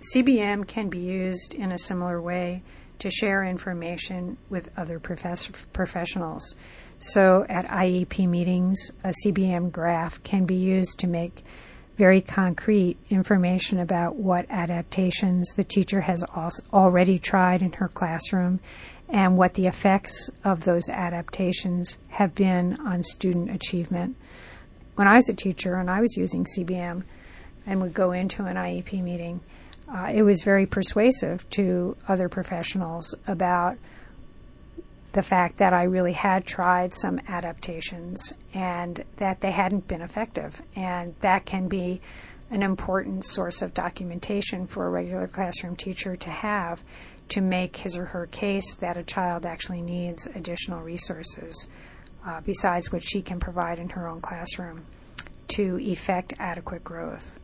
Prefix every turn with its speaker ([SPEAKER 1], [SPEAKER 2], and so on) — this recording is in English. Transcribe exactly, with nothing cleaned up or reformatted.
[SPEAKER 1] C B M can be used in a similar way to share information with other profess- professionals. So at I E P meetings, a C B M graph can be used to make very concrete information about what adaptations the teacher has already tried in her classroom and what the effects of those adaptations have been on student achievement. When I was a teacher and I was using C B M and would go into an I E P meeting, uh, it was very persuasive to other professionals about the fact that I really had tried some adaptations and that they hadn't been effective. And that can be an important source of documentation for a regular classroom teacher to have to make his or her case that a child actually needs additional resources uh, besides what she can provide in her own classroom to effect adequate growth.